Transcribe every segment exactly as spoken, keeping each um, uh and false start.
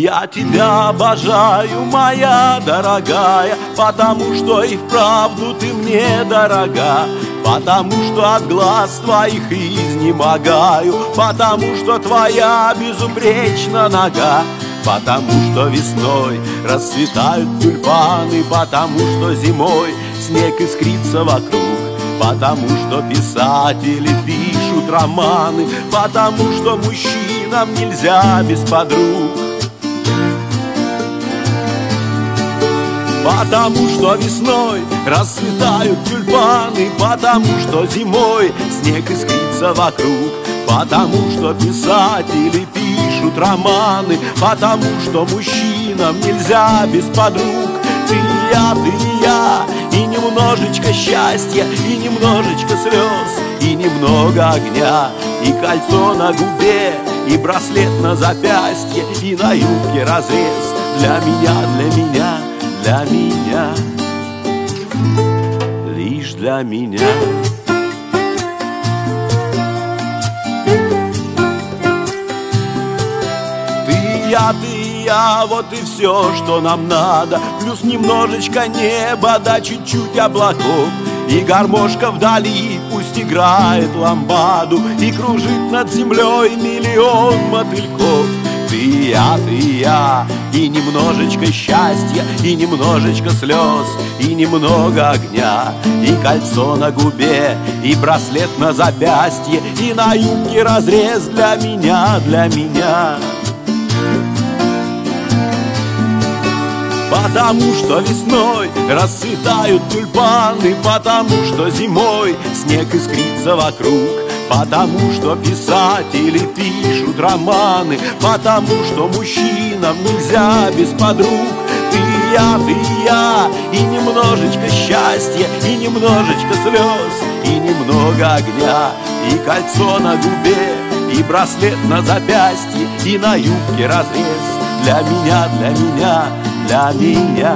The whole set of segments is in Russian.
Я тебя обожаю, моя дорогая, потому что и вправду ты мне дорога. Потому что от глаз твоих изнемогаю, потому что твоя безупречна нога. Потому что весной расцветают тюльпаны, потому что зимой снег искрится вокруг. Потому что писатели пишут романы, потому что мужчинам нельзя без подруг. Потому что весной расцветают тюльпаны, потому что зимой снег искрится вокруг. Потому что писатели пишут романы, потому что мужчинам нельзя без подруг. Ты и я, ты и я, и немножечко счастья, и немножечко слез, и немного огня, и кольцо на губе, и браслет на запястье, и на юбке разрез. Для меня, для меня, для меня, лишь для меня. Ты и я, ты и я, вот и все, что нам надо. Плюс немножечко неба, да чуть-чуть облаков. И гармошка вдали пусть играет ламбаду, и кружит над землей миллион мотыльков. Ты и я, ты и я, и немножечко счастья, и немножечко слез, и немного огня, и кольцо на губе, и браслет на запястье, и на юбке разрез. Для меня, для меня. Потому что весной расцветают тюльпаны, потому что зимой снег искрится вокруг. Потому что писатели пишут романы, потому что мужчинам нельзя без подруг. Ты и я, ты и я, и немножечко счастья, и немножечко слез, и немного огня, и кольцо на губе, и браслет на запястье, и на юбке разрез. Для меня, для меня, для меня.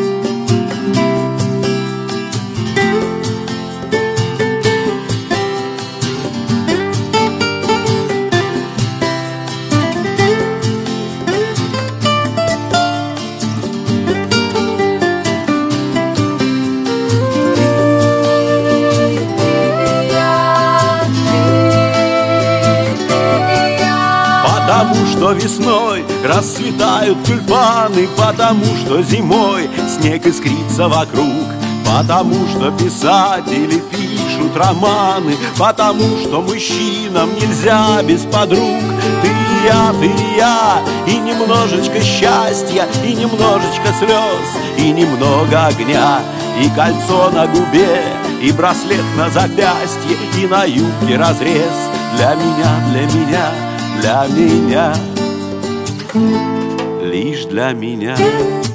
Потому что весной расцветают тюльпаны, потому что зимой снег искрится вокруг. Потому что писатели пишут романы, потому что мужчинам нельзя без подруг. Ты и я, ты и я, и немножечко счастья, и немножечко слез, и немного огня, и кольцо на губе, и браслет на запястье, и на юбке разрез. Для меня, для меня, для меня, лишь для меня.